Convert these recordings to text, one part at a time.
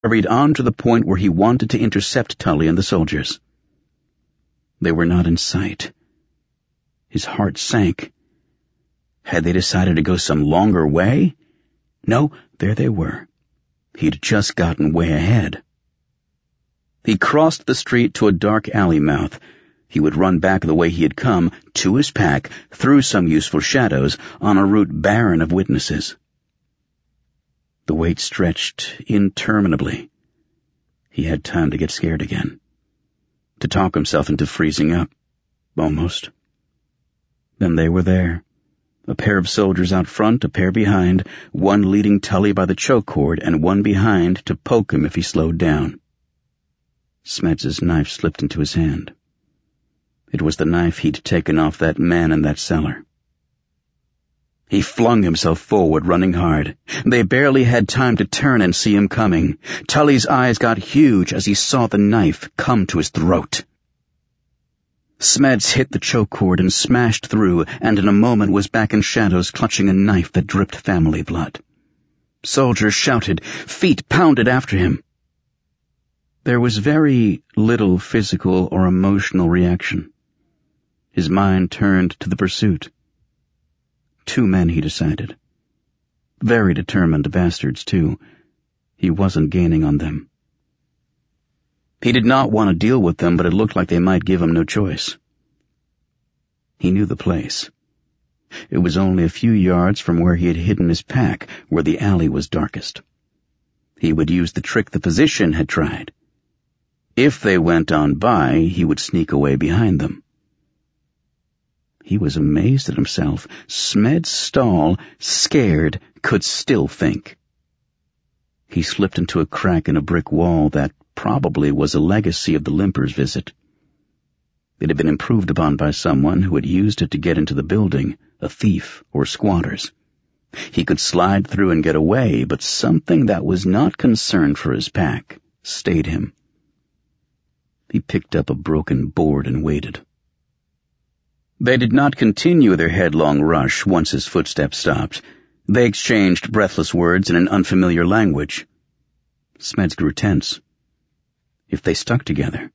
hurried on to the point where he wanted to intercept Tully and the soldiers. They were not in sight. His heart sank. Had they decided to go some longer way? No, there they were. He'd just gotten way ahead. He crossed the street to a dark alley mouth. He would run back the way he had come, to his pack, through some useful shadows, on a route barren of witnesses. The wait stretched interminably. He had time to get scared again, to talk himself into freezing up, almost. Then they were there. A pair of soldiers out front, a pair behind, one leading Tully by the choke cord and one behind to poke him if he slowed down. Smedz's knife slipped into his hand. It was the knife he'd taken off that man in that cellar. He flung himself forward, running hard. They barely had time to turn and see him coming. Tully's eyes got huge as he saw the knife come to his throat. Smeds hit the choke cord and smashed through, and in a moment was back in shadows clutching a knife that dripped family blood. Soldiers shouted, feet pounded after him. There was very little physical or emotional reaction. His mind turned to the pursuit. 2 men, he decided. Very determined bastards, too. He wasn't gaining on them. He did not want to deal with them, but it looked like they might give him no choice. He knew the place. It was only a few yards from where he had hidden his pack, where the alley was darkest. He would use the trick the physician had tried. If they went on by, he would sneak away behind them. He was amazed at himself. Smed Stahl, scared, could still think. He slipped into a crack in a brick wall that probably was a legacy of the Limper's visit. It had been improved upon by someone who had used it to get into the building, a thief or squatters. He could slide through and get away, but something that was not concerned for his pack stayed him. He picked up a broken board and waited. They did not continue their headlong rush once his footsteps stopped. They exchanged breathless words in an unfamiliar language. Smeds grew tense. If they stuck together.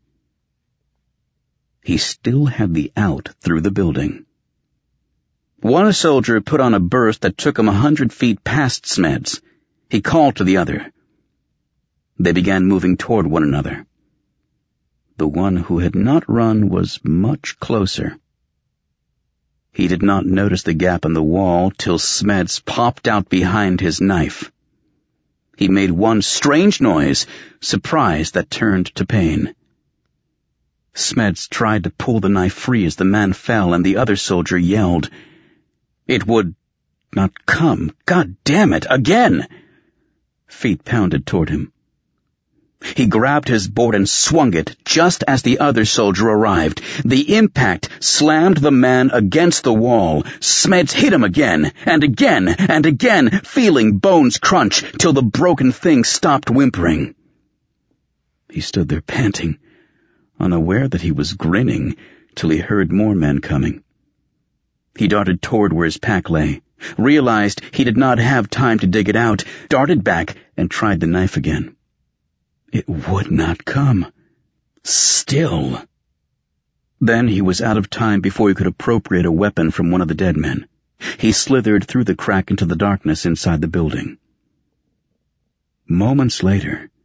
He still had the out through the building. One soldier put on a burst that took him 100 feet past Smeds. He called to the other. They began moving toward one another. The one who had not run was much closer. He did not notice the gap in the wall till Smeds popped out behind his knife. He made one strange noise, surprise that turned to pain. Smeds tried to pull the knife free as the man fell, and the other soldier yelled. It would not come. God damn it, again! Feet pounded toward him. He grabbed his board and swung it just as the other soldier arrived. The impact slammed the man against the wall. Smeds hit him again, and again, and again, feeling bones crunch till the broken thing stopped whimpering. He stood there panting, unaware that he was grinning, till he heard more men coming. He darted toward where his pack lay, realized he did not have time to dig it out, darted back, and tried the knife again. It would not come. Still. Then he was out of time before he could appropriate a weapon from one of the dead men. He slithered through the crack into the darkness inside the building. Moments later,